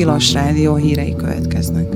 Tilos Rádió hírei következnek.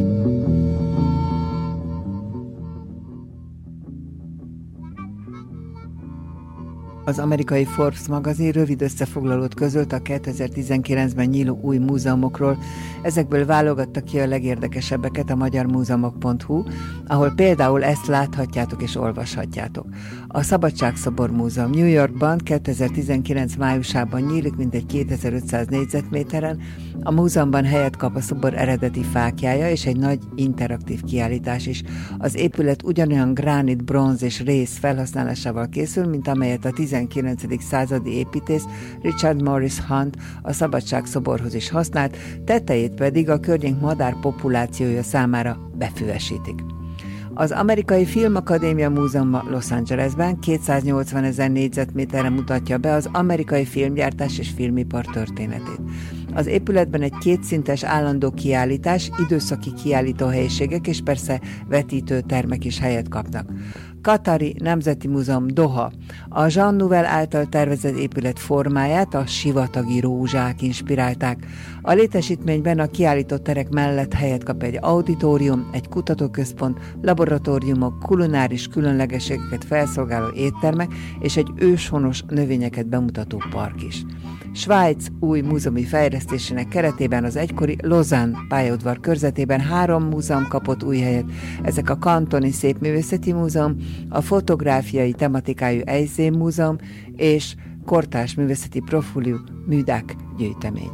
Az amerikai Forbes magazin rövid összefoglalót közölt a 2019-ben nyíló új múzeumokról. Ezekből válogatta ki a legérdekesebbeket a magyarmúzeumok.hu, ahol például ezt láthatjátok és olvashatjátok. A Szabadságszobor Múzeum New Yorkban 2019 májusában nyílik mintegy 2500 négyzetméteren. A múzeumban helyet kap a szobor eredeti fáklyája és egy nagy interaktív kiállítás is. Az épület ugyanolyan gránit, bronz és rész felhasználásával készül, mint amelyet a 19. századi építész Richard Morris Hunt a Szabadságszoborhoz is használt, tetejét pedig a környék madár populációja számára befüvesítik. Az Amerikai Filmakadémia Múzeuma Los Angelesben 280 000 négyzetméterre mutatja be az amerikai filmgyártás és filmipar történetét. Az épületben egy kétszintes állandó kiállítás, időszaki kiállítóhelyiségek és persze vetítőtermek is helyet kapnak. Katari Nemzeti Múzeum Doha. A Jean Nouvel által tervezett épület formáját a sivatagi rózsák inspirálták. A létesítményben a kiállított terek mellett helyet kap egy auditorium, egy kutatóközpont, laboratóriumok, kulináris különlegességeket felszolgáló éttermek és egy őshonos növényeket bemutató park is. Svájc új múzeumi fejlesztésének keretében az egykori Lausanne pályaudvar körzetében 3 múzeum kapott új helyet. Ezek a Kantoni Szépművészeti Múzeum, a Fotográfiai tematikájú Eiszén Múzeum és Kortárs Művészeti Profiliú Műdák gyűjtemény.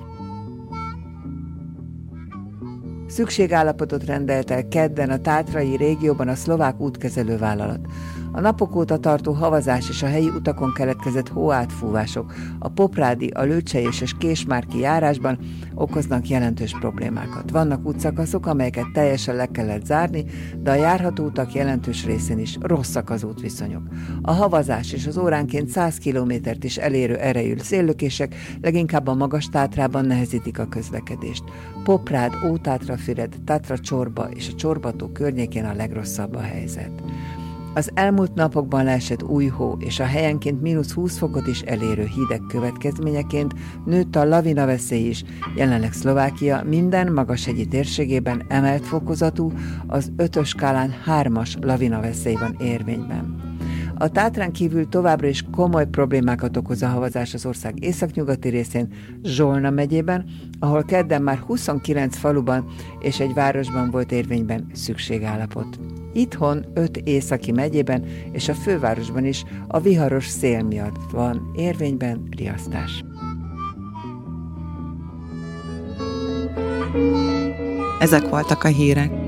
Szükségállapotot rendelt el kedden a tátrai régióban a szlovák útkezelő vállalat. A napok óta tartó havazás és a helyi utakon keletkezett hóátfúvások a Poprádi, a Lőcsejés és Késmárki járásban okoznak jelentős problémákat. Vannak útszakaszok, amelyeket teljesen le kellett zárni, de a járható utak jelentős részén is rosszak az útviszonyok. A havazás és az óránként 100 kilométert is elérő erejű széllökések leginkább a Magas-Tátrában nehezítik a közlekedést. Poprád, Ótátrafüred, Tátracsorba és a Csorbató környékén a legrosszabb a helyzet. Az elmúlt napokban leesett új hó és a helyenként -20 fokot is elérő hideg következményeként nőtt a lavina veszély is. Jelenleg Szlovákia minden magashegyi térségében emelt fokozatú, az 5-ös skálán 3-as lavina veszély van érvényben. A Tátrán kívül továbbra is komoly problémákat okoz a havazás az ország északnyugati részén, Zsolna megyében, ahol kedden már 29 faluban és egy városban volt érvényben szükségállapot. Itthon 5 északi megyében és a fővárosban is a viharos szél miatt van érvényben riasztás. Ezek voltak a hírek.